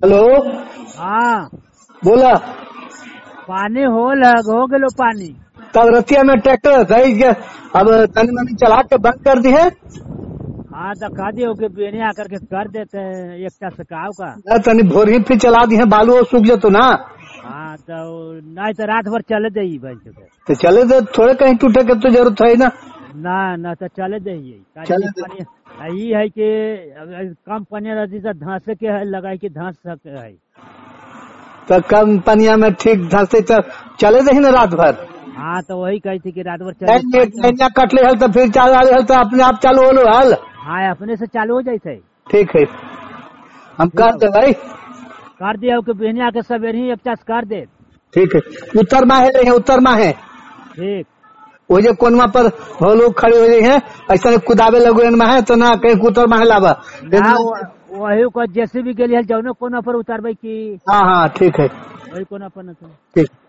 Hello. हाँ बोला। पानी हो गेलो पानी। तब रतिया में ट्रैक्टर सही के अब तनी मनी चला के बंद कर दी है। हाँ तो कह दियो कि बेने आकर के कर देते हैं एकटा से काव का। तनी भोर ही फिर चला दी है, बालू सूख जतो ना। हाँ तो नहीं तो रात भर चले दे भाई से। तो चले दे, थोड़े कहीं टूटे के तो जरूरत है ना। ना तो चले दे चले दे। यही है कि कम पानी रहती तो धांसे के है लगाई के धांस सके है। तो कम पनिया में ठीक धंसते तो चले दे ना रात भर। हाँ तो वही कही थी कि रात भर नहीं कट ले हल तो फिर चालू हल तो अपने आप चालू होलो हल। हाँ अपने से चालू हो जाते। ठीक है, हम कर दे भाई। कर दिया कि बेने आके सवेरे ही 50 कर दे। ठीक है, उत्तर माहे रहे, उत्तर माहे ठीक वो जो कोनवा पर वो लोग खड़े हो गए हैं, ऐसा कुदावे लगे में है तो ना कहीं कुतर माहे लावा। वही को जैसे भी गेली है जौनो कोना पर उतारबे की। हाँ हाँ ठीक है, वही कोना पर न। ठीक।